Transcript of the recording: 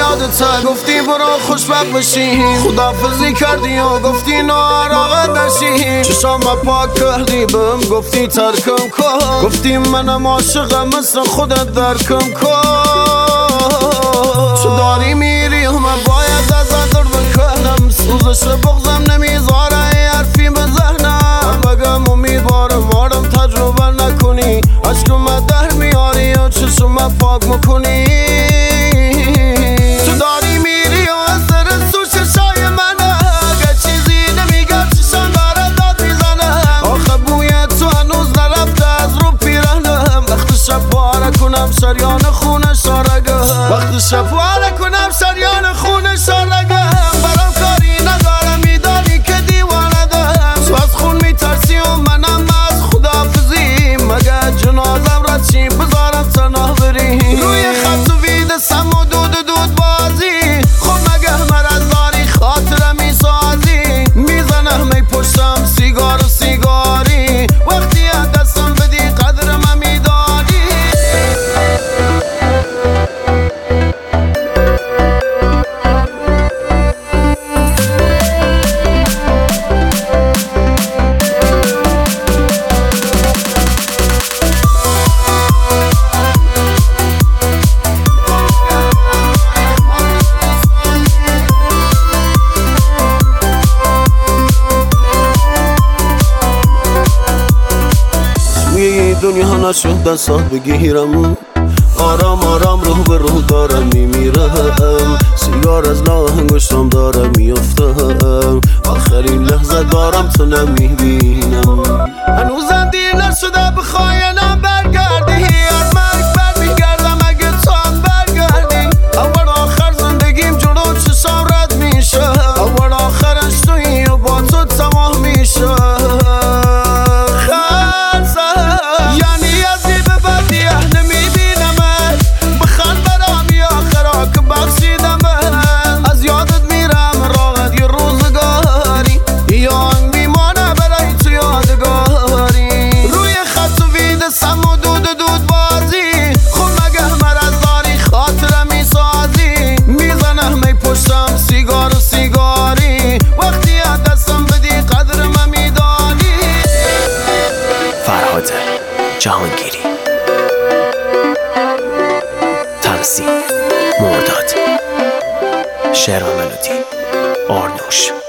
یادت گفتی برو خوشبخت بشی، خدافزی کردی و گفتی ناراحت نشی. چشام پاک کردی بهم گفتی ترکم کن، گفتی منم عاشقم مثل خودت درکم کن. تو داری میری و من باید ازت دور بکنم، سوزش بغزم نمیذاره ای حرفی به ذهنم. بگم امیدوارم آرم تجربه نکنی، عشقم در میاری و چشم پاک میکنی. تو داری میری و اثر تو چشای منه، اگه چیزی نمیگم چشم داره داد میزنه. آخه بوی تو هنوز نرفته از رو پیرنم، وقت شب پاره کنم شریان خونه شارگم، وقت شب پاره کنم شریان خونه شارگم. برام کاری ندارم میدانی که دیوانه دارم، تو از خون میترسی و منم از خدافزی. مگه جنازم را چی بذارم تنها بری، روی خط و وید سم و دود بازی. خب مگه مرز داری خاطرم میسازی، میزنم می پشتم سیگار و سیگاری. وقتی از دستم بدی قدر من میدانی. دنیا نشد دستات بگیرم، آرام آرام روح به روح دارم میمیرم. سیگار از لاه انگشتم دارم میفتم، آخرین لحظه دارم تو نمیبینم. هنوزم دیر نشده بخواینم برگردی، از مرگ برمیگردم اگه تو هم برگردی. اول آخر زندگیم جلو چشام رد میشه، اول آخرش تویی و با تو تمام میشه. جهانگیری، تنظیم مرداد، شعر و ملودی آرنوش.